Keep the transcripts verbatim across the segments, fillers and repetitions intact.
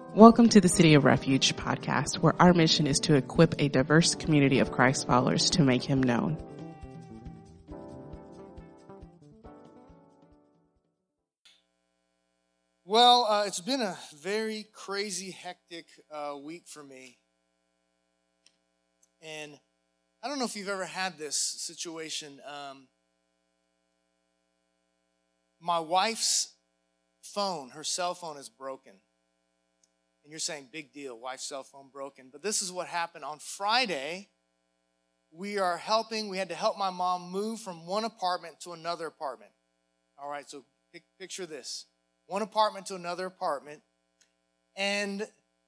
Welcome to the City of Refuge podcast, where our mission is to equip a diverse community of Christ followers to make him known. Well, uh, it's been a very crazy, hectic uh, week for me. And I don't know if you've ever had this situation. Um, my wife's phone, her cell phone is broken. And you're saying, big deal, wife's cell phone broken. But this is what happened. On Friday, we are helping, we had to help my mom move from one apartment to another apartment. All right, so pic- picture this. One apartment to another apartment. And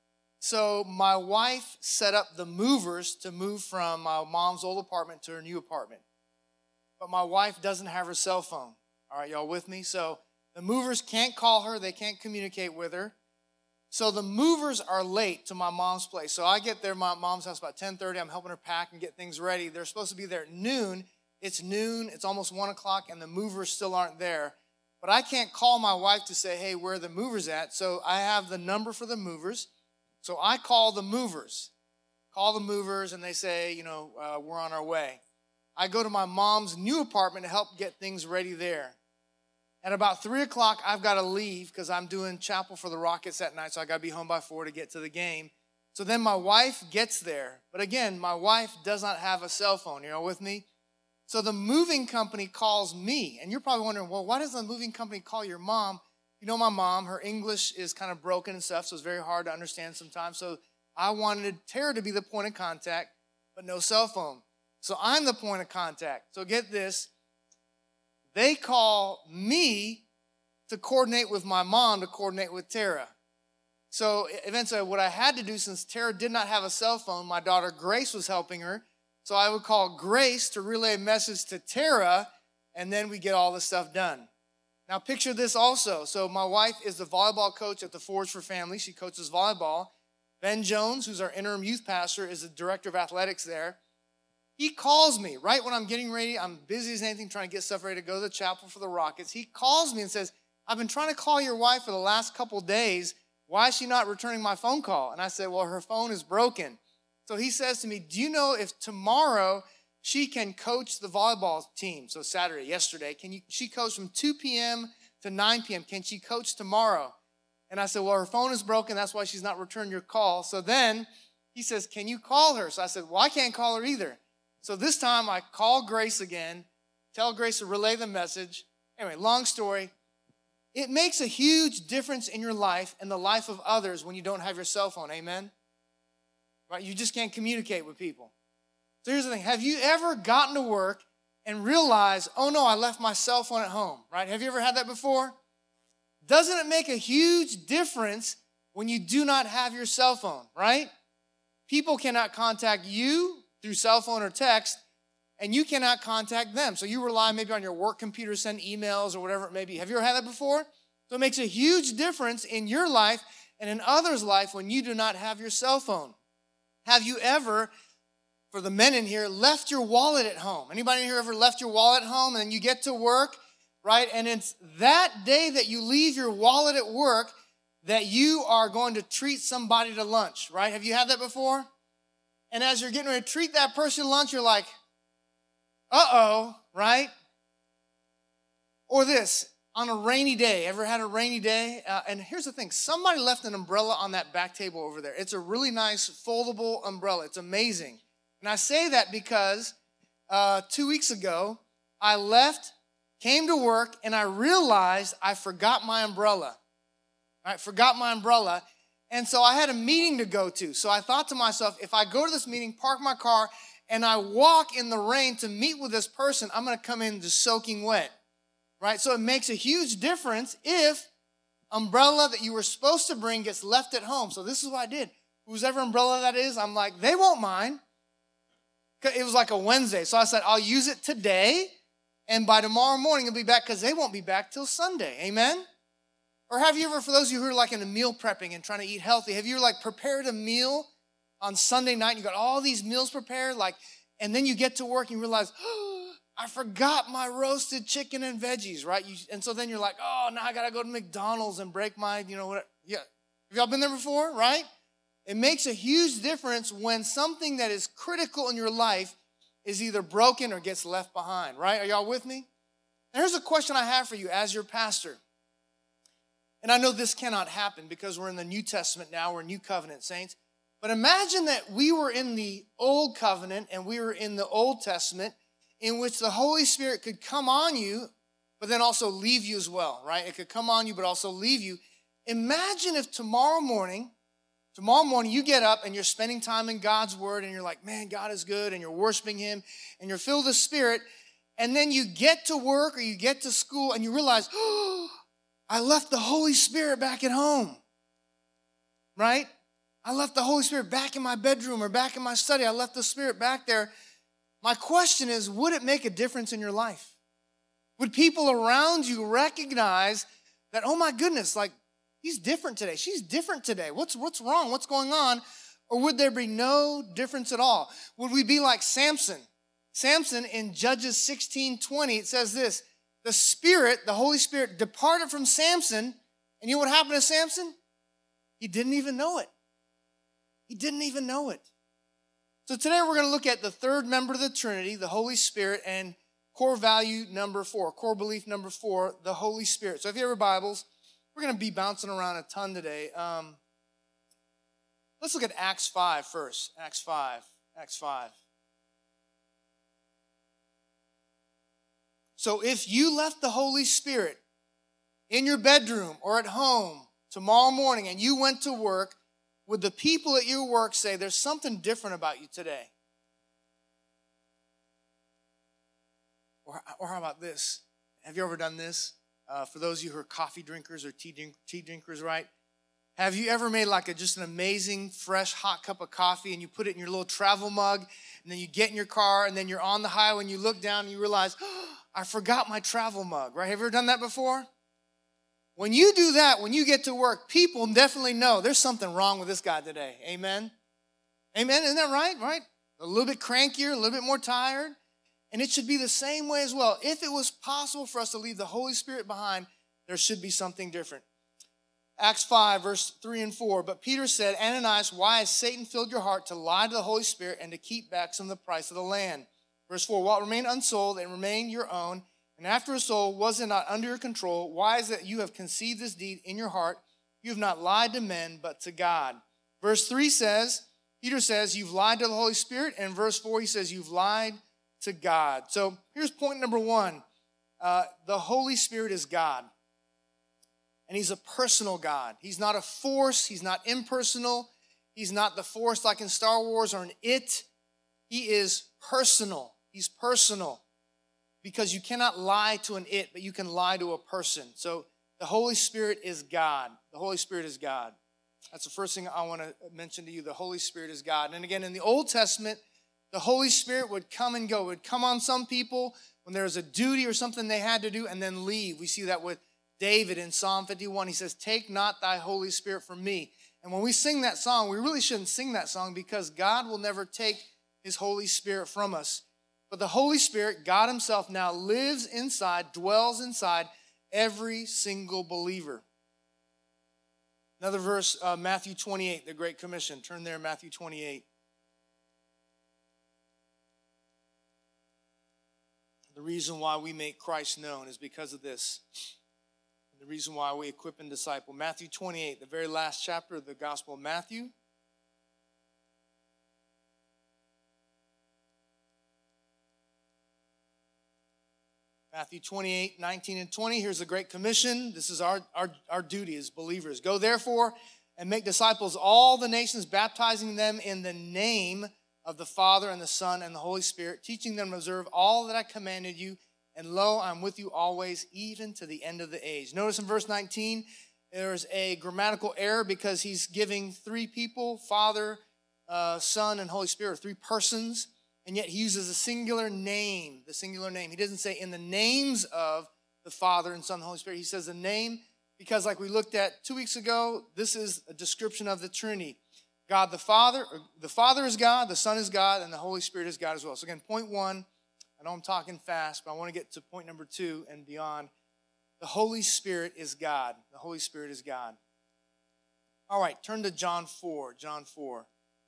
so my wife set up the movers to move from my mom's old apartment to her new apartment. But my wife doesn't have her cell phone. All right, y'all with me? So the movers can't call her. They can't communicate with her. So the movers are late to my mom's place. So I get there, my mom's house about ten thirty. I'm helping her pack and get things ready. They're supposed to be there at noon. It's noon. It's almost one o'clock, and the movers still aren't there. But I can't call my wife to say, hey, where are the movers at? So I have the number for the movers. So I call the movers. Call the movers, and they say, you know, uh, we're on our way. I go to my mom's new apartment to help get things ready there. At about three o'clock, I've got to leave because I'm doing chapel for the Rockets that night, so I got to be home by four to get to the game. So then my wife gets there. But again, my wife does not have a cell phone. You know, with me? So the moving company calls me. And you're probably wondering, well, why does the moving company call your mom? You know my mom, her English is kind of broken and stuff, so it's very hard to understand sometimes. So I wanted Tara to be the point of contact, but no cell phone. So I'm the point of contact. So get this. They call me to coordinate with my mom to coordinate with Tara. So eventually what I had to do, since Tara did not have a cell phone, my daughter Grace was helping her. So I would call Grace to relay a message to Tara, and then we get all the stuff done. Now picture this also. So my wife is the volleyball coach at the Forge for Families. She coaches volleyball. Ben Jones, who's our interim youth pastor, is the director of athletics there. He calls me right when I'm getting ready. I'm busy as anything trying to get stuff ready to go to the chapel for the Rockets. He calls me and says, I've been trying to call your wife for the last couple days. Why is she not returning my phone call? And I said, well, her phone is broken. So he says to me, do you know if tomorrow she can coach the volleyball team? So Saturday, yesterday, can you? She coached from two p.m. to nine p.m. Can she coach tomorrow? And I said, well, her phone is broken. That's why she's not returning your call. So then he says, can you call her? So I said, well, I can't call her either. So this time I call Grace again, tell Grace to relay the message. Anyway, long story. It makes a huge difference in your life and the life of others when you don't have your cell phone, amen? Right? You just can't communicate with people. So here's the thing. Have you ever gotten to work and realized, oh no, I left my cell phone at home, right? Have you ever had that before? Doesn't it make a huge difference when you do not have your cell phone, right? People cannot contact you through cell phone or text, and you cannot contact them. So you rely maybe on your work computer, send emails or whatever it may be. Have you ever had that before? So it makes a huge difference in your life and in others' life when you do not have your cell phone. Have you ever, for the men in here, left your wallet at home? Anybody in here ever left your wallet at home and then you get to work, right? And it's that day that you leave your wallet at work that you are going to treat somebody to lunch, right? Have you had that before? And as you're getting ready to treat that person to lunch, you're like, uh-oh, right? Or this, on a rainy day. Ever had a rainy day? Uh, and here's the thing. Somebody left an umbrella on that back table over there. It's a really nice foldable umbrella. It's amazing. And I say that because uh, two weeks ago, I left, came to work, and I realized I forgot my umbrella. I forgot my umbrella. And so I had a meeting to go to. So I thought to myself, if I go to this meeting, park my car, and I walk in the rain to meet with this person, I'm going to come in just soaking wet, right? So it makes a huge difference if umbrella that you were supposed to bring gets left at home. So this is what I did. Whoever umbrella that is, I'm like, they won't mind. It was like a Wednesday. So I said, I'll use it today, and by tomorrow morning it'll be back because they won't be back till Sunday. Amen? Or have you ever, for those of you who are like into meal prepping and trying to eat healthy, have you ever like prepared a meal on Sunday night? And you got all these meals prepared, like, and then you get to work and you realize, oh, I forgot my roasted chicken and veggies, right? You, and so then you're like, oh, now I got to go to McDonald's and break my, you know, what? Yeah. Have y'all been there before, right? It makes a huge difference when something that is critical in your life is either broken or gets left behind, right? Are y'all with me? And here's a question I have for you as your pastor. And I know this cannot happen because we're in the New Testament now, we're New Covenant saints. But imagine that we were in the Old Covenant and we were in the Old Testament in which the Holy Spirit could come on you, but then also leave you as well, right? It could come on you, but also leave you. Imagine if tomorrow morning, tomorrow morning you get up and you're spending time in God's Word and you're like, man, God is good, and you're worshiping Him and you're filled with the Spirit, and then you get to work or you get to school and you realize, oh, I left the Holy Spirit back at home, right? I left the Holy Spirit back in my bedroom or back in my study. I left the Spirit back there. My question is, would it make a difference in your life? Would people around you recognize that, oh my goodness, like he's different today. She's different today. What's, what's wrong? What's going on? Or would there be no difference at all? Would we be like Samson? Samson in Judges sixteen twenty, it says this, the Spirit, the Holy Spirit departed from Samson, and you know what happened to Samson? He didn't even know it. He didn't even know it. So today we're going to look at the third member of the Trinity, the Holy Spirit, and core value number four, core belief number four, the Holy Spirit. So if you have your Bibles, we're going to be bouncing around a ton today. Um, let's look at Acts five first. Acts five. Acts five. So if you left the Holy Spirit in your bedroom or at home tomorrow morning and you went to work, would the people at your work say, there's something different about you today? Or, or how about this? Have you ever done this? Uh, for those of you who are coffee drinkers or tea, drink, tea drinkers, right? Have you ever made like a just an amazing, fresh, hot cup of coffee and you put it in your little travel mug and then you get in your car and then you're on the highway and you look down and you realize, oh, I forgot my travel mug, right? Have you ever done that before? When you do that, when you get to work, people definitely know there's something wrong with this guy today. Amen? Amen? Isn't that right? Right? A little bit crankier, a little bit more tired. And it should be the same way as well. If it was possible for us to leave the Holy Spirit behind, there should be something different. Acts five, verse three and four. But Peter said, Ananias, why has Satan filled your heart to lie to the Holy Spirit and to keep back some of the price of the land? Verse four, while it remained unsold and remained your own, and after a soul was it not under your control, why is it you have conceived this deed in your heart? You have not lied to men, but to God. Verse three says, Peter says, you've lied to the Holy Spirit. And verse four, he says, you've lied to God. So here's point number one. Uh, the Holy Spirit is God. And he's a personal God. He's not a force. He's not impersonal. He's not the force like in Star Wars or an it. He is personal. He's personal. Because you cannot lie to an it, but you can lie to a person. So the Holy Spirit is God. The Holy Spirit is God. That's the first thing I want to mention to you. The Holy Spirit is God. And again, in the Old Testament, the Holy Spirit would come and go. It would come on some people when there was a duty or something they had to do and then leave. We see that with David in Psalm fifty-one. He says, take not thy Holy Spirit from me. And when we sing that song, we really shouldn't sing that song because God will never take his Holy Spirit from us. But the Holy Spirit, God himself, now lives inside, dwells inside every single believer. Another verse, uh, Matthew twenty-eight, the Great Commission. Turn there, Matthew twenty-eight. The reason why we make Christ known is because of this. The reason why we equip and disciple. Matthew twenty-eight, the very last chapter of the Gospel of Matthew. Matthew twenty-eight, nineteen and twenty. Here's the Great Commission. This is our, our, our duty as believers. Go therefore and make disciples all the nations, baptizing them in the name of the Father and the Son and the Holy Spirit, teaching them to observe all that I commanded you. And lo, I'm with you always, even to the end of the age. Notice in verse nineteen, there's a grammatical error because he's giving three people, Father, uh, Son, and Holy Spirit, three persons. And yet he uses a singular name, the singular name. He doesn't say in the names of the Father and Son and Holy Spirit. He says the name because like we looked at two weeks ago, this is a description of the Trinity. God the Father, the Father is God, the Son is God, and the Holy Spirit is God as well. So again, point one, I know I'm talking fast, but I want to get to point number two and beyond. The Holy Spirit is God. The Holy Spirit is God. All right, turn to John four. John four.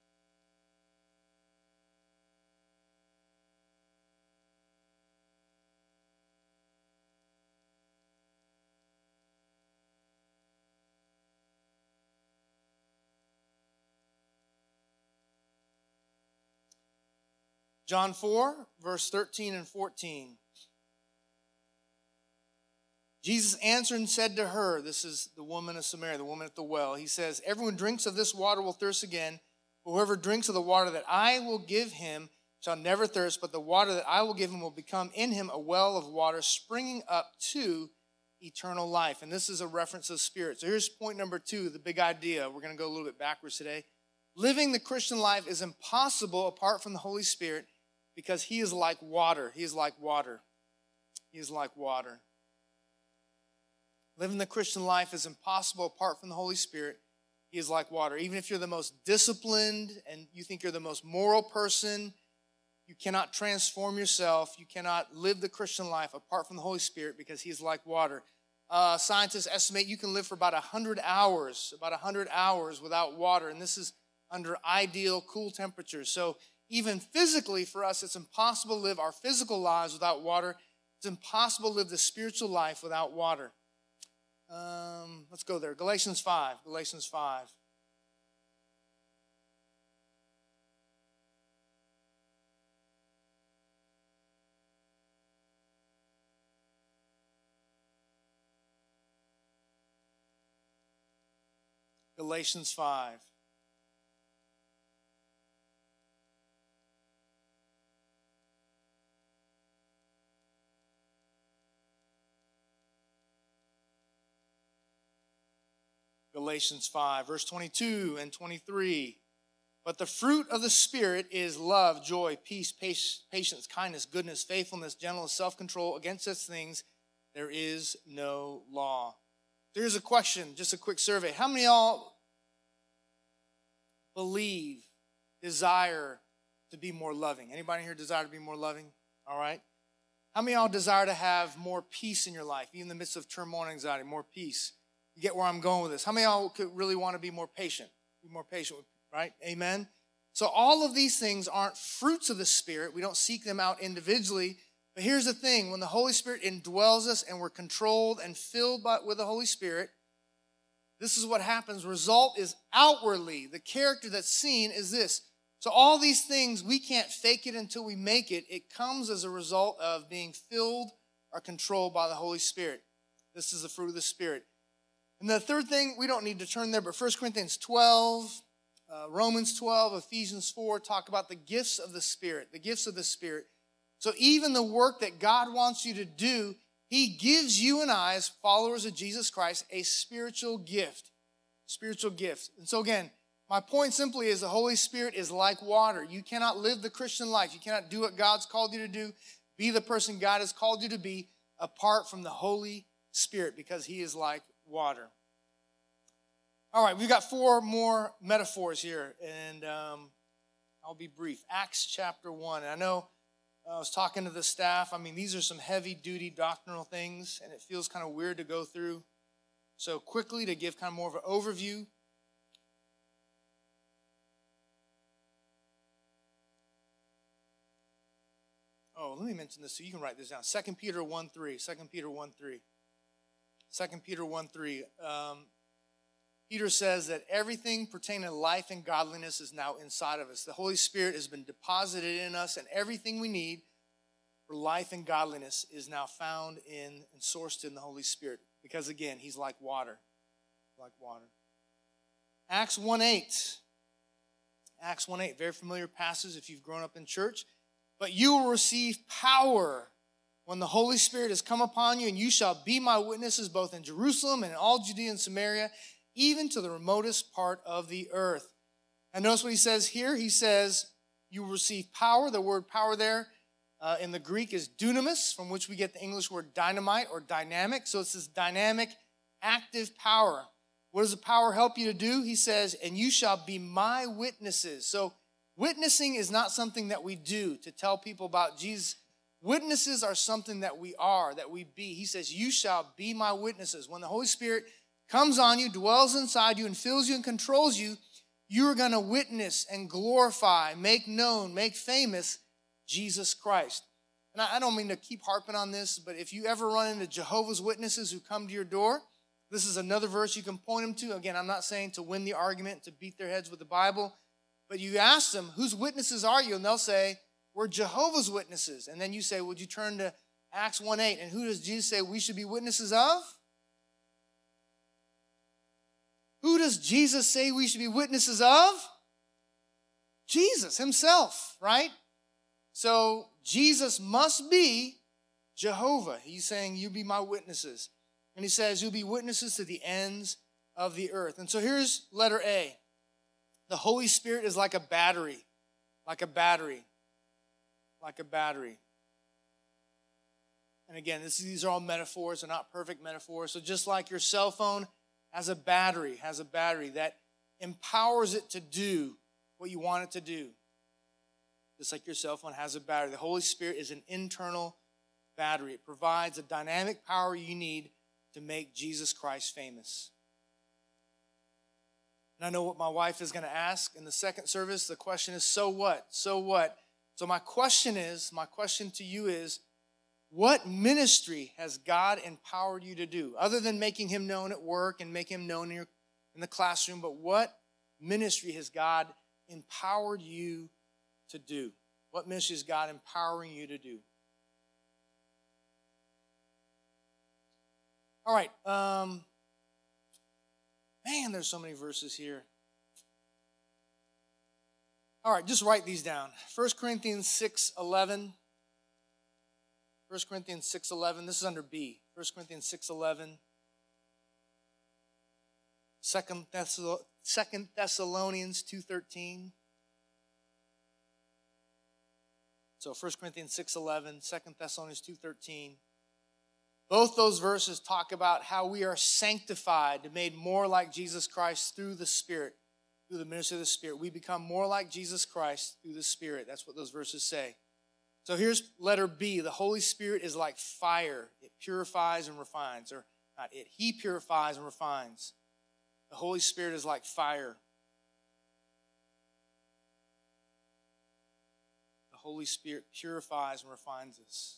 John four, verse thirteen and fourteen. Jesus answered and said to her, this is the woman of Samaria, the woman at the well. He says, everyone drinks of this water will thirst again. But whoever drinks of the water that I will give him shall never thirst, but the water that I will give him will become in him a well of water springing up to eternal life. And this is a reference of spirit. So here's point number two, the big idea. We're going to go a little bit backwards today. Living the Christian life is impossible apart from the Holy Spirit because he is like water. He is like water. He is like water. Living the Christian life is impossible apart from the Holy Spirit. He is like water. Even if you're the most disciplined and you think you're the most moral person, you cannot transform yourself. You cannot live the Christian life apart from the Holy Spirit because he is like water. Uh, scientists estimate you can live for about one hundred hours, about one hundred hours without water, and this is under ideal cool temperatures. So even physically for us, it's impossible to live our physical lives without water. It's impossible to live the spiritual life without water. Um, let's go there. Galatians five. Galatians five. Galatians five. Galatians five, verse twenty-two and twenty-three. But the fruit of the Spirit is love, joy, peace, patience, kindness, goodness, faithfulness, gentleness, self-control. Against such things there is no law. Here's a question, just a quick survey. How many of y'all believe, desire to be more loving? Anybody here desire to be more loving? All right. How many of y'all desire to have more peace in your life, even in the midst of turmoil and anxiety, more peace? You get where I'm going with this. How many of y'all could really want to be more patient? Be more patient, right? Amen? So all of these things aren't fruits of the Spirit. We don't seek them out individually. But here's the thing. When the Holy Spirit indwells us and we're controlled and filled by, with the Holy Spirit, this is what happens. Result is outwardly. The character that's seen is this. So all these things, we can't fake it until we make it. It comes as a result of being filled or controlled by the Holy Spirit. This is the fruit of the Spirit. And the third thing, we don't need to turn there, but First Corinthians twelve, uh, Romans twelve, Ephesians four talk about the gifts of the Spirit, the gifts of the Spirit. So even the work that God wants you to do, he gives you and I, as followers of Jesus Christ, a spiritual gift, spiritual gift. And so again, my point simply is the Holy Spirit is like water. You cannot live the Christian life. You cannot do what God's called you to do, be the person God has called you to be, apart from the Holy Spirit, because he is like water. All right, we've got four more metaphors here, and um, I'll be brief. Acts chapter one. And I know uh, I was talking to the staff. I mean, these are some heavy-duty doctrinal things, and it feels kind of weird to go through. So quickly, to give kind of more of an overview. Oh, let me mention this so you can write this down. Second Peter one three. Second Peter one three. Second Peter one three. Um, Peter says that everything pertaining to life and godliness is now inside of us. The Holy Spirit has been deposited in us, and everything we need for life and godliness is now found in and sourced in the Holy Spirit. Because again, he's like water. Like water. Acts one eight. Acts one eight, very familiar passage if you've grown up in church. But you will receive power when the Holy Spirit has come upon you, and you shall be my witnesses both in Jerusalem and in all Judea and Samaria, even to the remotest part of the earth. And notice what he says here. He says, you will receive power. The word power there uh, in the Greek is dunamis, from which we get the English word dynamite or dynamic. So it's this dynamic, active power. What does the power help you to do? He says, and you shall be my witnesses. So witnessing is not something that we do to tell people about Jesus. Witnesses are something that we are, that we be. He says, you shall be my witnesses. When the Holy Spirit comes on you, dwells inside you, and fills you and controls you, you're going to witness and glorify, make known, make famous Jesus Christ. And I don't mean to keep harping on this, but if you ever run into Jehovah's Witnesses who come to your door, this is another verse you can point them to. Again, I'm not saying to win the argument, to beat their heads with the Bible, but you ask them, whose witnesses are you? And they'll say, we're Jehovah's Witnesses. And then you say, would you turn to Acts one eight, and who does Jesus say we should be witnesses of? Who does Jesus say we should be witnesses of? Jesus himself, right? So Jesus must be Jehovah. He's saying, you be my witnesses. And he says, you'll be witnesses to the ends of the earth. And so here's letter A. The Holy Spirit is like a battery, like a battery, like a battery. And again, this, these are all metaphors. They're not perfect metaphors. So just like your cell phone has a battery, has a battery that empowers it to do what you want it to do. Just like your cell phone has a battery. The Holy Spirit is an internal battery. It provides a dynamic power you need to make Jesus Christ famous. And I know what my wife is going to ask in the second service. The question is, so what? So what? So my question is, my question to you is, what ministry has God empowered you to do? Other than making him known at work and making him known in, your, in the classroom, but what ministry has God empowered you to do? What ministry is God empowering you to do? All right. Um, man, there's so many verses here. All right, just write these down. First Corinthians six eleven. First Corinthians six eleven. This is under B. First Corinthians six eleven. Second Thessalonians two thirteen. So First Corinthians six eleven, Second Thessalonians two thirteen. Both those verses talk about how we are sanctified, made more like Jesus Christ through the Spirit, through the ministry of the Spirit. We become more like Jesus Christ through the Spirit. That's what those verses say. So here's letter B. The Holy Spirit is like fire. It purifies and refines. Or not it. He purifies and refines. The Holy Spirit is like fire. The Holy Spirit purifies and refines us.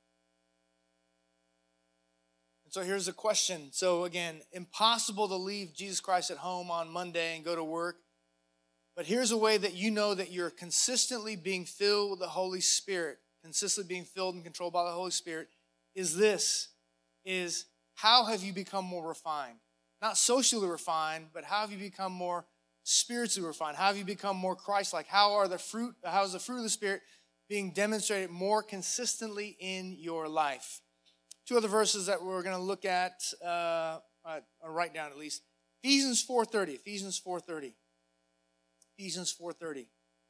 And so here's the question. So again, impossible to leave Jesus Christ at home on Monday and go to work. But here's a way that you know that you're consistently being filled with the Holy Spirit, consistently being filled and controlled by the Holy Spirit, is this, is how have you become more refined? Not socially refined, but how have you become more spiritually refined? How have you become more Christ-like? How are the fruit, how is the fruit of the Spirit being demonstrated more consistently in your life? Two other verses that we're going to look at, uh, or write down at least. Ephesians four thirty, Ephesians four thirty. Ephesians four thirty.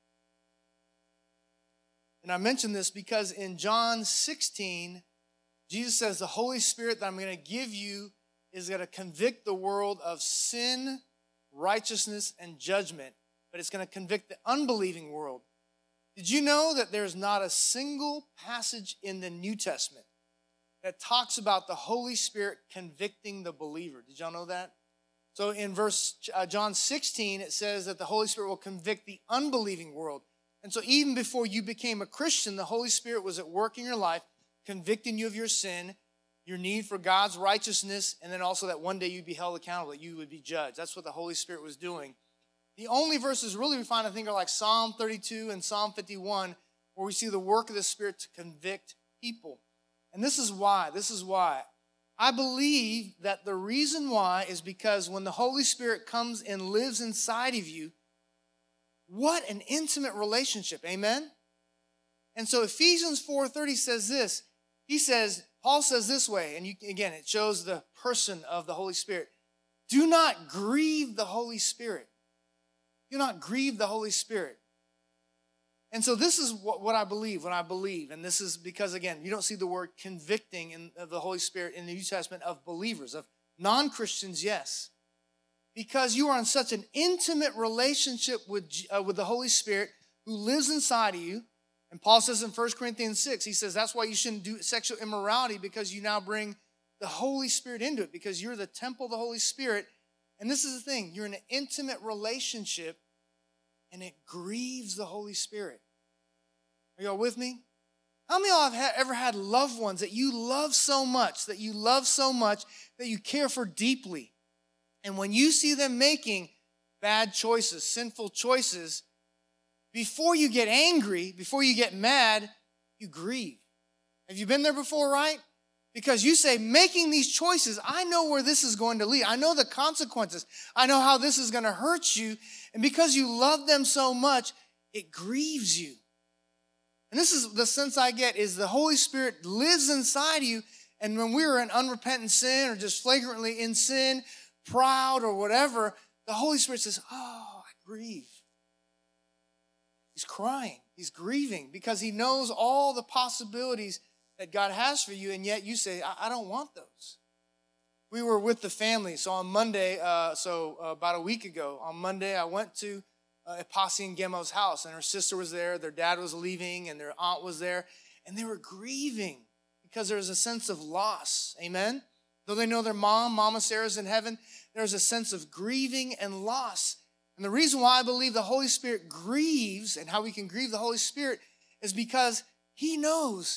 And I mention this because in John sixteen, Jesus says the Holy Spirit that I'm going to give you is going to convict the world of sin, righteousness, and judgment. But it's going to convict the unbelieving world. Did you know that there's not a single passage in the New Testament that talks about the Holy Spirit convicting the believer? Did y'all know that? So in verse uh, John sixteen, it says that the Holy Spirit will convict the unbelieving world. And so even before you became a Christian, the Holy Spirit was at work in your life, convicting you of your sin, your need for God's righteousness, and then also that one day you'd be held accountable, that you would be judged. That's what the Holy Spirit was doing. The only verses really we find, I think, are like Psalm thirty-two and Psalm fifty-one, where we see the work of the Spirit to convict people. And this is why, this is why. I believe that the reason why is because when the Holy Spirit comes and lives inside of you, what an intimate relationship, amen? And so Ephesians four thirty says this. He says, Paul says this way, and you, again, it shows the person of the Holy Spirit. Do not grieve the Holy Spirit. Do not grieve the Holy Spirit. And so this is what, what I believe when I believe. And this is because, again, you don't see the word convicting in, of the Holy Spirit in the New Testament of believers, of non-Christians, yes. Because you are in such an intimate relationship with, uh, with the Holy Spirit who lives inside of you. And Paul says in First Corinthians six, he says that's why you shouldn't do sexual immorality, because you now bring the Holy Spirit into it because you're the temple of the Holy Spirit. And this is the thing, you're in an intimate relationship and it grieves the Holy Spirit. Are y'all with me? How many of y'all have ever had loved ones that you love so much, that you love so much, that you care for deeply? And when you see them making bad choices, sinful choices, before you get angry, before you get mad, you grieve. Have you been there before, right? Because you say, making these choices, I know where this is going to lead. I know the consequences. I know how this is going to hurt you. And because you love them so much, it grieves you. And this is the sense I get is the Holy Spirit lives inside you. And when we're in unrepentant sin or just flagrantly in sin, proud or whatever, the Holy Spirit says, oh, I grieve. He's crying. He's grieving because he knows all the possibilities that God has for you, and yet you say, I, I don't want those. We were with the family, so on Monday, uh, so uh, about a week ago, on Monday, I went to uh, Ipasi and Gemo's house, and her sister was there, their dad was leaving, and their aunt was there, and they were grieving because there was a sense of loss, amen? Though they know their mom, Mama Sarah's in heaven, there's a sense of grieving and loss. And the reason why I believe the Holy Spirit grieves and how we can grieve the Holy Spirit is because he knows,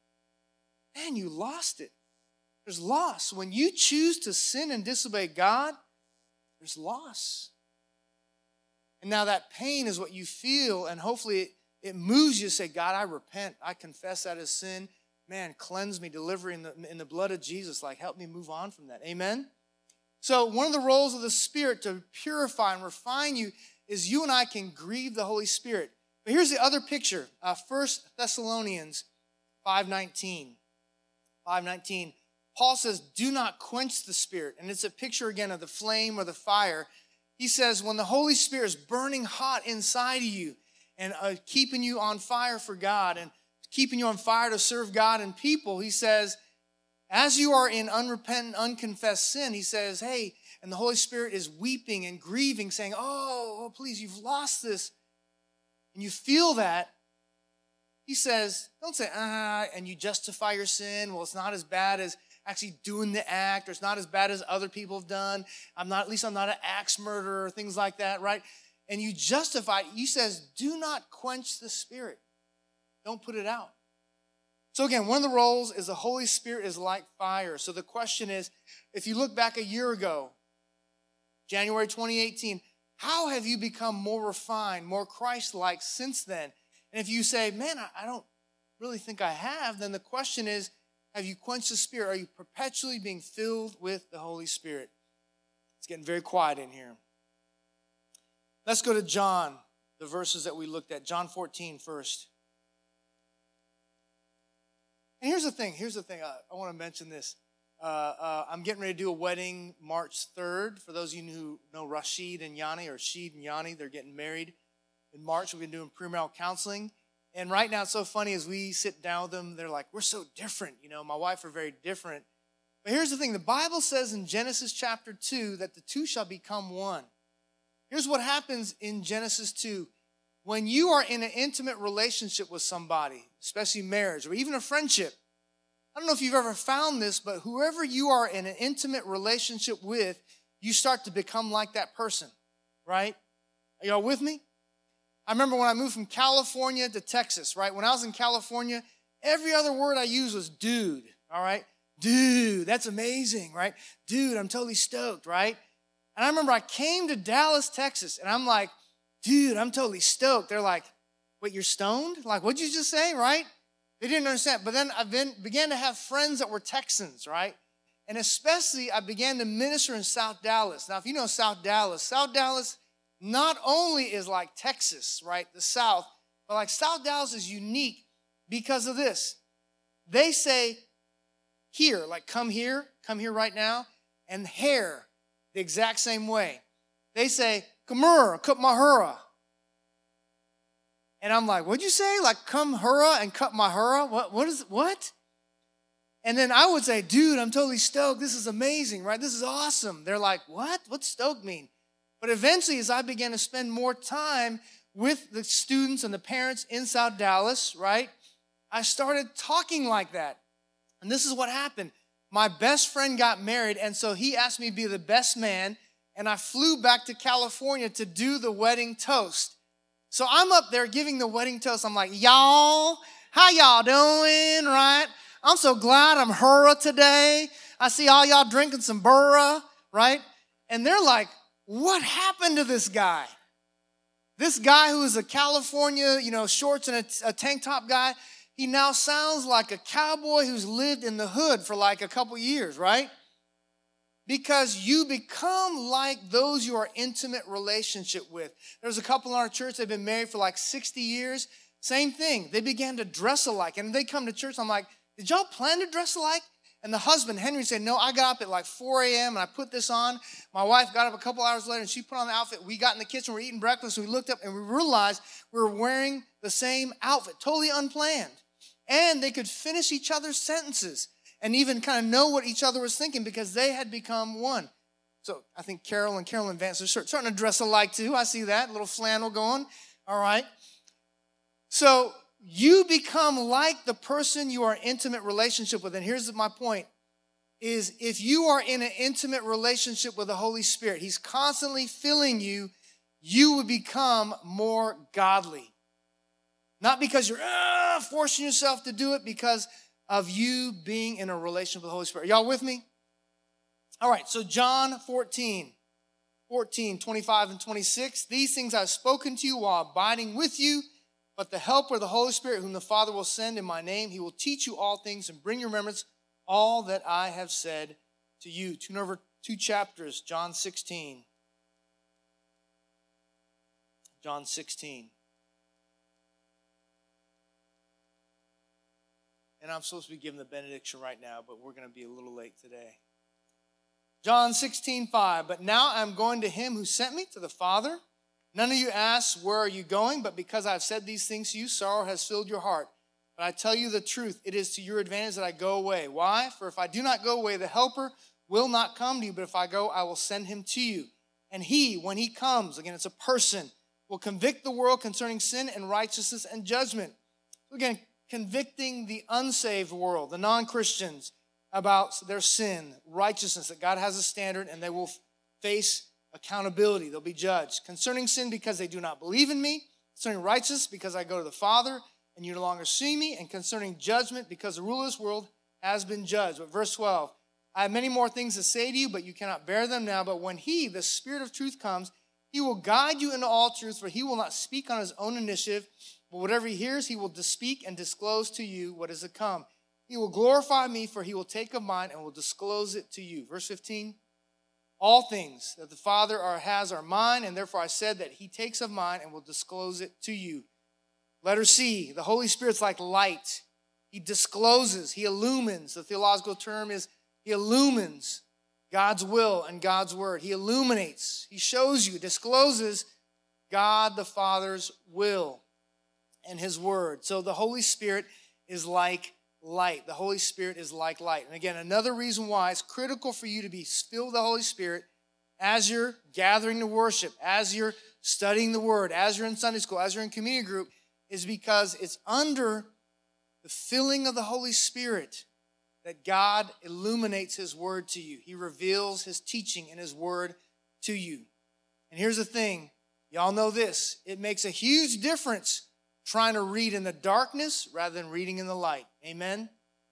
man, you lost it. There's loss. When you choose to sin and disobey God, there's loss. And now that pain is what you feel, and hopefully it, it moves you to say, God, I repent. I confess that as sin. Man, cleanse me, deliver in the, in the blood of Jesus. Like, help me move on from that. Amen? So one of the roles of the Spirit to purify and refine you is you and I can grieve the Holy Spirit. But here's the other picture. Uh, First Thessalonians five nineteen. five nineteen. Paul says, do not quench the Spirit. And it's a picture again of the flame or the fire. He says, when the Holy Spirit is burning hot inside of you and uh, keeping you on fire for God and keeping you on fire to serve God and people, he says, as you are in unrepentant, unconfessed sin, he says, hey, and the Holy Spirit is weeping and grieving, saying, oh, oh, please, you've lost this. And you feel that. He says, don't say, ah, and you justify your sin. Well, it's not as bad as actually doing the act, or it's not as bad as other people have done. I'm not, at least I'm not an axe murderer, things like that, right? And you justify it. He says, do not quench the Spirit. Don't put it out. So again, one of the roles is the Holy Spirit is like fire. So the question is, if you look back a year ago, January twenty eighteen, how have you become more refined, more Christ-like since then? And if you say, man, I don't really think I have, then the question is, have you quenched the Spirit? Are you perpetually being filled with the Holy Spirit? It's getting very quiet in here. Let's go to John, the verses that we looked at. John fourteen first. And here's the thing. Here's the thing. I, I want to mention this. Uh, uh, I'm getting ready to do a wedding March third. For those of you who know Rashid and Yanni, or Sheed and Yanni, they're getting married in March. We've been doing premarital counseling. And right now, it's so funny as we sit down with them, they're like, we're so different. You know, my wife are very different. But here's the thing. The Bible says in Genesis chapter two that the two shall become one. Here's what happens in Genesis two. When you are in an intimate relationship with somebody, especially marriage or even a friendship, I don't know if you've ever found this, but whoever you are in an intimate relationship with, you start to become like that person, right? Are y'all with me? I remember when I moved from California to Texas, right? When I was in California, every other word I used was dude, all right? Dude, that's amazing, right? Dude, I'm totally stoked, right? And I remember I came to Dallas, Texas, and I'm like, dude, I'm totally stoked. They're like, wait, you're stoned? Like, what'd you just say, right? They didn't understand. But then I been, began to have friends that were Texans, right? And especially I began to minister in South Dallas. Now, if you know South Dallas, South Dallas not only is like Texas, right, the South, but like South Dallas is unique because of this. They say here, like come here, come here right now, and hair the exact same way. They say, come here, cut my hura. And I'm like, what'd you say? Like come hura and cut my hura? What, what is, what? And then I would say, dude, I'm totally stoked. This is amazing, right? This is awesome. They're like, what? What's stoked mean? But eventually, as I began to spend more time with the students and the parents in South Dallas, right, I started talking like that. And this is what happened. my best friend got married, and so he asked me to be the best man, and I flew back to California to do the wedding toast. So I'm up there giving the wedding toast. I'm like, y'all, how y'all doing, right? I'm so glad I'm her today. I see all y'all drinking some burra, right? And they're like, what happened to this guy? This guy who is a California, you know, shorts and a, a tank top guy, he now sounds like a cowboy who's lived in the hood for like a couple years, right? Because you become like those you are intimate relationship with. There's a couple in our church, they've been married for like sixty years. Same thing. They began to dress alike. And they come to church, I'm like, did y'all plan to dress alike? And the husband, Henry, said, no, I got up at like four a.m. and I put this on. My wife got up a couple hours later and she put on the outfit. We got in the kitchen, we're eating breakfast. We looked up and we realized we were wearing the same outfit, totally unplanned. And they could finish each other's sentences and even kind of know what each other was thinking because they had become one. So I think Carol and Carolyn Vance are starting to dress alike too. I see that, little flannel going. All right. So you become like the person you are in intimate relationship with. And here's my point, is if you are in an intimate relationship with the Holy Spirit, he's constantly filling you, you will become more godly. Not because you're uh, forcing yourself to do it, because of you being in a relationship with the Holy Spirit. Y'all with me? All right, so John fourteen, fourteen, twenty-five and twenty-six. These things I've spoken to you while abiding with you, but the Helper, the Holy Spirit, whom the Father will send in my name, he will teach you all things and bring your remembrance all that I have said to you. Turn over two chapters, John sixteen. John sixteen. And I'm supposed to be giving the benediction right now, but we're going to be a little late today. John sixteen, five. But now I'm going to him who sent me, to the Father. None of you ask, where are you going? But because I've said these things to you, sorrow has filled your heart. But I tell you the truth, it is to your advantage that I go away. Why? For if I do not go away, the Helper will not come to you. But if I go, I will send him to you. And he, when he comes, again, it's a person, will convict the world concerning sin and righteousness and judgment. So again, convicting the unsaved world, the non-Christians, about their sin, righteousness, that God has a standard and they will face accountability. They'll be judged. Concerning sin, because they do not believe in me. Concerning righteousness, because I go to the Father and you no longer see me. And concerning judgment, because the ruler of this world has been judged. But verse twelve, I have many more things to say to you, but you cannot bear them now. But when he, the Spirit of truth, comes, he will guide you into all truth, for he will not speak on his own initiative, but whatever he hears, he will speak and disclose to you what is to come. He will glorify me, for he will take of mine and will disclose it to you. Verse fifteen, all things that the Father has are mine, and therefore I said that he takes of mine and will disclose it to you. Letter C, the Holy Spirit's like light. He discloses, he illumines. The theological term is he illumines God's will and God's word. He illuminates, he shows you, discloses God the Father's will and his word. So the Holy Spirit is like light. The Holy Spirit is like light. And again, another reason why it's critical for you to be filled with the Holy Spirit as you're gathering to worship, as you're studying the word, as you're in Sunday school, as you're in community group, is because it's under the filling of the Holy Spirit that God illuminates his word to you. He reveals his teaching in his word to you. And here's the thing. Y'all know this. It makes a huge difference trying to read in the darkness rather than reading in the light. Amen?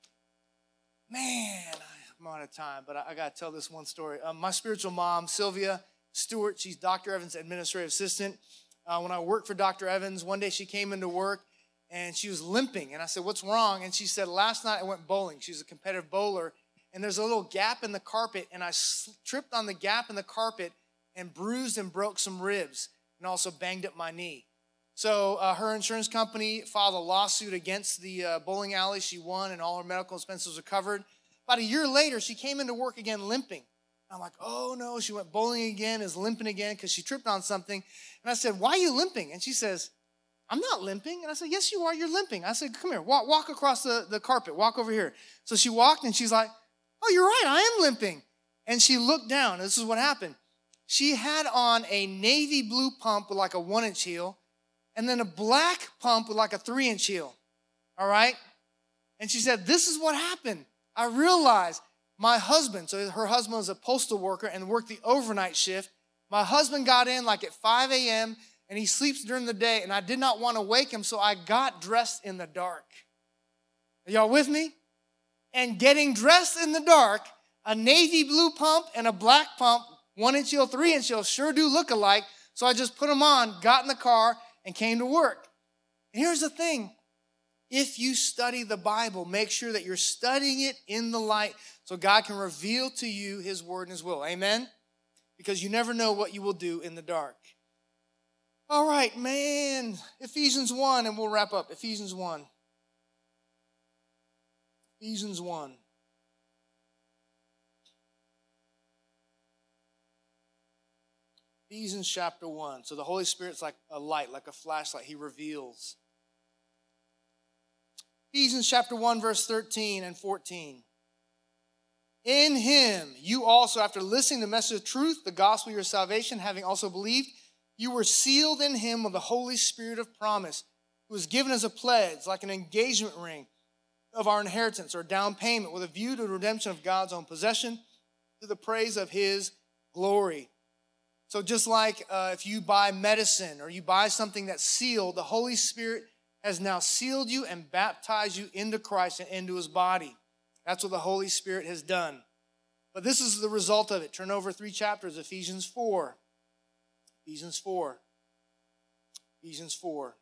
Man, I'm out of time, but I, I got to tell this one story. Um, my spiritual mom, Sylvia Stewart, she's Doctor Evans' administrative assistant. Uh, when I worked for Doctor Evans, one day she came into work and she was limping. And I said, what's wrong? And she said, last night I went bowling. She's a competitive bowler. And there's a little gap in the carpet, and I tripped on the gap in the carpet and bruised and broke some ribs and also banged up my knee. So uh, her insurance company filed a lawsuit against the uh, bowling alley. She won, and all her medical expenses were covered. About a year later, she came into work again limping. I'm like, oh, no. She went bowling again, is limping again because she tripped on something. And I said, why are you limping? And she says, I'm not limping. And I said, yes, you are. You're limping. I said, come here. Walk, walk across the, the carpet. Walk over here. So she walked, and she's like, oh, you're right. I am limping. And she looked down. This is what happened. She had on a navy blue pump with like a one-inch heel, and then a black pump with like a three-inch heel, all right? And she said, this is what happened. I realized my husband, so her husband was a postal worker and worked the overnight shift. My husband got in like at five a.m. and he sleeps during the day, and I did not want to wake him, so I got dressed in the dark. Are y'all with me? And getting dressed in the dark, a navy blue pump and a black pump, one inch heel, three inch heel, sure do look alike. So I just put them on, got in the car, and came to work. And here's the thing. If you study the Bible, make sure that you're studying it in the light so God can reveal to you his word and his will. Amen? Because you never know what you will do in the dark. All right, man. Ephesians one, and we'll wrap up. Ephesians one. Ephesians one. Ephesians chapter one. So the Holy Spirit's like a light, like a flashlight. He reveals. Ephesians chapter one, verse thirteen and fourteen. In him, you also, after listening to the message of truth, the gospel of your salvation, having also believed, you were sealed in him with the Holy Spirit of promise, who was given as a pledge, like an engagement ring of our inheritance or down payment, with a view to the redemption of God's own possession, to the praise of his glory. So just like uh, if you buy medicine or you buy something that's sealed, the Holy Spirit has now sealed you and baptized you into Christ and into his body. That's what the Holy Spirit has done. But this is the result of it. Turn over three chapters, Ephesians four. Ephesians four. Ephesians four.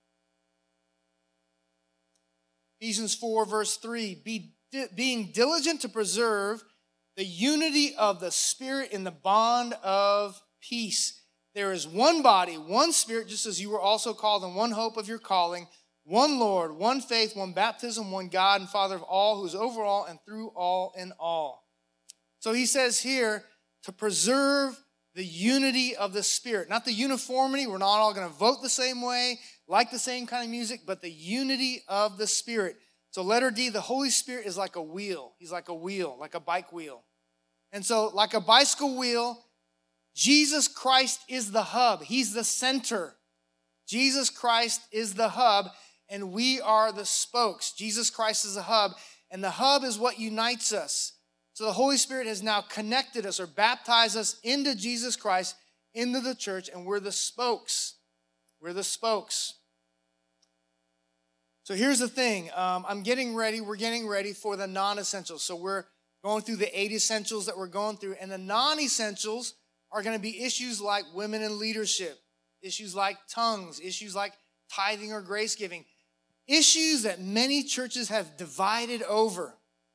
Ephesians four, verse three. Be, being diligent to preserve the unity of the Spirit in the bond of peace. There is one body, one Spirit, just as you were also called in one hope of your calling, one Lord, one faith, one baptism, one God and Father of all, who is over all and through all in all. So he says here to preserve the unity of the Spirit. Not the uniformity. We're not all going to vote the same way, like the same kind of music, but the unity of the Spirit. So letter D, the Holy Spirit is like a wheel. He's like a wheel, like a bike wheel. And so like a bicycle wheel, Jesus Christ is the hub. He's the center. Jesus Christ is the hub, and we are the spokes. Jesus Christ is the hub, and the hub is what unites us. So the Holy Spirit has now connected us or baptized us into Jesus Christ, into the church, and we're the spokes. We're the spokes. So here's the thing. Um, I'm getting ready. We're getting ready for the non-essentials. So we're going through the eight essentials that we're going through, and the non-essentials are going to be issues like women in leadership, issues like tongues, issues like tithing or grace giving, issues that many churches have divided over.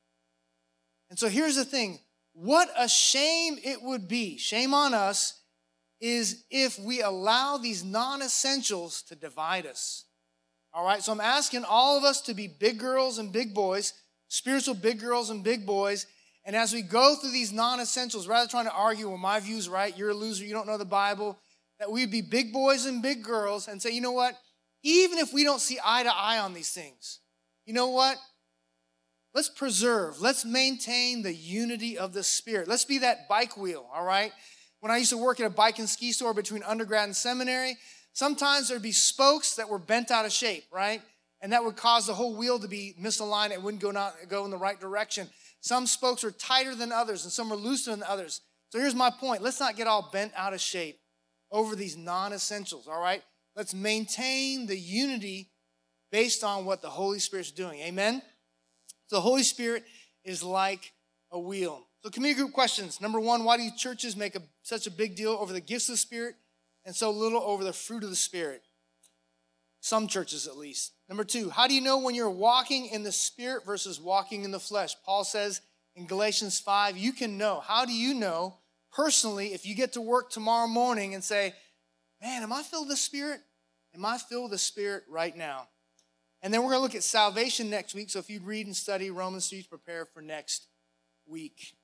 And so here's the thing. What a shame it would be, shame on us, is if we allow these non-essentials to divide us. All right, so I'm asking all of us to be big girls and big boys, spiritual big girls and big boys. And as we go through these non-essentials, rather than trying to argue, well, my view's right, you're a loser, you don't know the Bible, that we'd be big boys and big girls and say, you know what? Even if we don't see eye to eye on these things, you know what? Let's preserve, let's maintain the unity of the Spirit. Let's be that bike wheel, all right? When I used to work at a bike and ski store between undergrad and seminary, sometimes there'd be spokes that were bent out of shape, right? And that would cause the whole wheel to be misaligned. It wouldn't go, not, go in the right direction. Some spokes were tighter than others, and some were looser than others. So here's my point. Let's not get all bent out of shape over these non-essentials, all right? Let's maintain the unity based on what the Holy Spirit's doing. Amen? So the Holy Spirit is like a wheel. So community group questions. Number one, why do churches make a, such a big deal over the gifts of the Spirit and so little over the fruit of the Spirit? Some churches at least. Number two, how do you know when you're walking in the Spirit versus walking in the flesh? Paul says in Galatians five, you can know. How do you know personally if you get to work tomorrow morning and say, man, am I filled with the Spirit? Am I filled with the Spirit right now? And then we're going to look at salvation next week. So if you'd read and study Romans three, prepare for next week.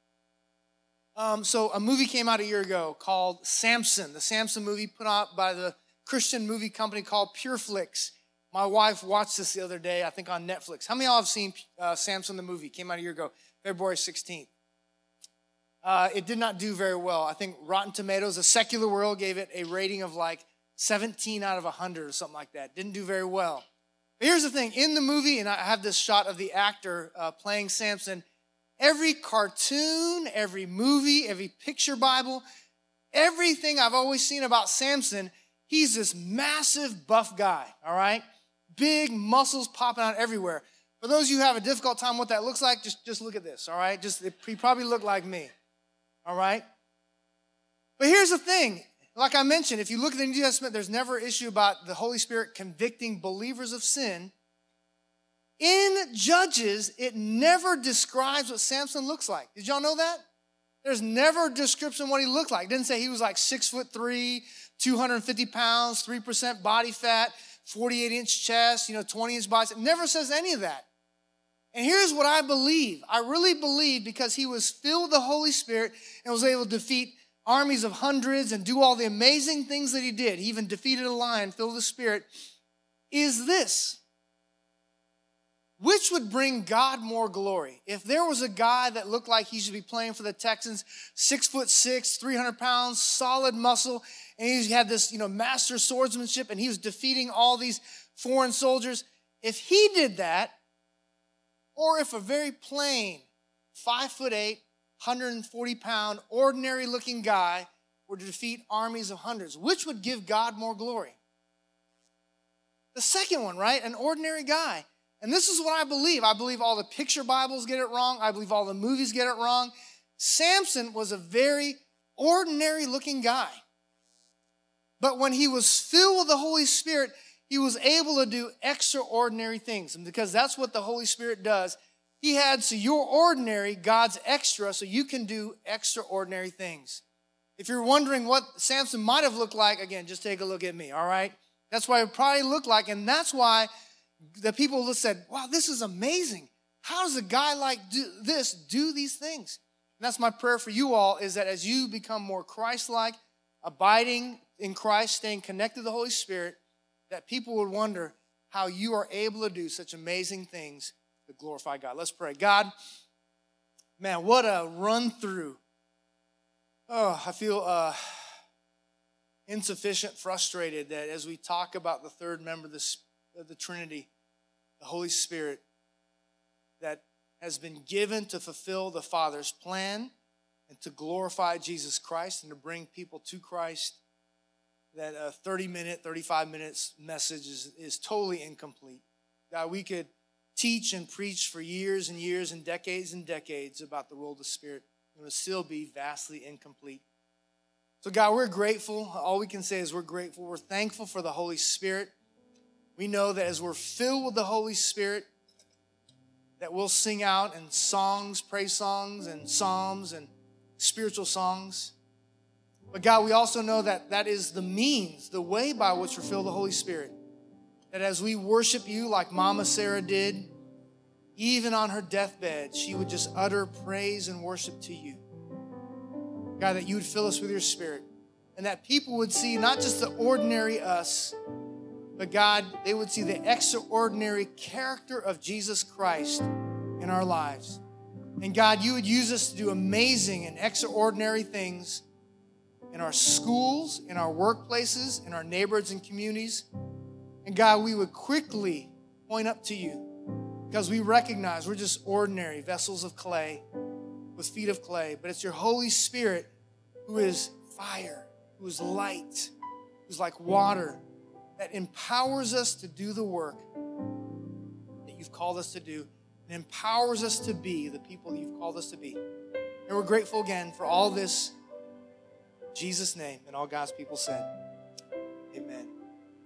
Um, so a movie came out a year ago called Samson. The Samson movie put out by the Christian movie company called PureFlix. My wife watched this the other day, I think on Netflix. How many of y'all have seen uh, Samson the movie? Came out a year ago, February sixteenth. Uh, it did not do very well. I think Rotten Tomatoes, a secular world, gave it a rating of like seventeen out of one hundred or something like that. Didn't do very well. But here's the thing. In the movie, and I have this shot of the actor uh, playing Samson, every cartoon, every movie, every picture Bible, everything I've always seen about Samson, he's this massive buff guy, all right? Big muscles popping out everywhere. For those of you who have a difficult time what that looks like, just, just look at this, all right? Just he probably looked like me, all right? But here's the thing. Like I mentioned, if you look at the New Testament, there's never an issue about the Holy Spirit convicting believers of sin. In Judges, it never describes what Samson looks like. Did y'all know that? There's never a description of what he looked like. It didn't say he was like six foot three, two hundred fifty pounds, three percent body fat, forty-eight inch chest, you know, twenty inch bicep. It never says any of that. And here's what I believe. I really believe because he was filled with the Holy Spirit and was able to defeat armies of hundreds and do all the amazing things that he did. He even defeated a lion filled with the Spirit. Is this. Which would bring God more glory? If there was a guy that looked like he should be playing for the Texans, six foot six, three hundred pounds, solid muscle, and he had this, you know, master swordsmanship, and he was defeating all these foreign soldiers. If he did that, or if a very plain, five foot eight, one hundred forty pound, ordinary looking guy were to defeat armies of hundreds, which would give God more glory? The second one, right? An ordinary guy. And this is what I believe. I believe all the picture Bibles get it wrong. I believe all the movies get it wrong. Samson was a very ordinary looking guy. But when he was filled with the Holy Spirit, he was able to do extraordinary things. And because that's what the Holy Spirit does, he had, so you're ordinary, God's extra, so you can do extraordinary things. If you're wondering what Samson might have looked like, again, just take a look at me, all right? That's what it probably looked like, and that's why the people said, wow, this is amazing. How does a guy like do this do these things? And that's my prayer for you all, is that as you become more Christ-like, abiding in Christ, staying connected to the Holy Spirit, that people would wonder how you are able to do such amazing things to glorify God. Let's pray. God, man, what a run through. Oh, I feel uh, insufficient, frustrated that as we talk about the third member of the Spirit, of the Trinity, the Holy Spirit, that has been given to fulfill the Father's plan and to glorify Jesus Christ and to bring people to Christ, that a thirty minute, thirty-five minutes message is, is totally incomplete. God, we could teach and preach for years and years and decades and decades about the role of the Spirit, and it would still be vastly incomplete. So God, we're grateful. All we can say is we're grateful. We're thankful for the Holy Spirit. We know that as we're filled with the Holy Spirit, that we'll sing out in songs, praise songs, and psalms, and spiritual songs. But God, we also know that that is the means, the way by which we're filled with the Holy Spirit. That as we worship you like Mama Sarah did, even on her deathbed, she would just utter praise and worship to you. God, that you would fill us with your Spirit, and that people would see not just the ordinary us, but God, they would see the extraordinary character of Jesus Christ in our lives. And God, you would use us to do amazing and extraordinary things in our schools, in our workplaces, in our neighborhoods and communities. And God, we would quickly point up to you because we recognize we're just ordinary vessels of clay with feet of clay. But it's your Holy Spirit who is fire, who is light, who's like water, that empowers us to do the work that you've called us to do, and empowers us to be the people that you've called us to be. And we're grateful again for all this. In Jesus' name, and all God's people said.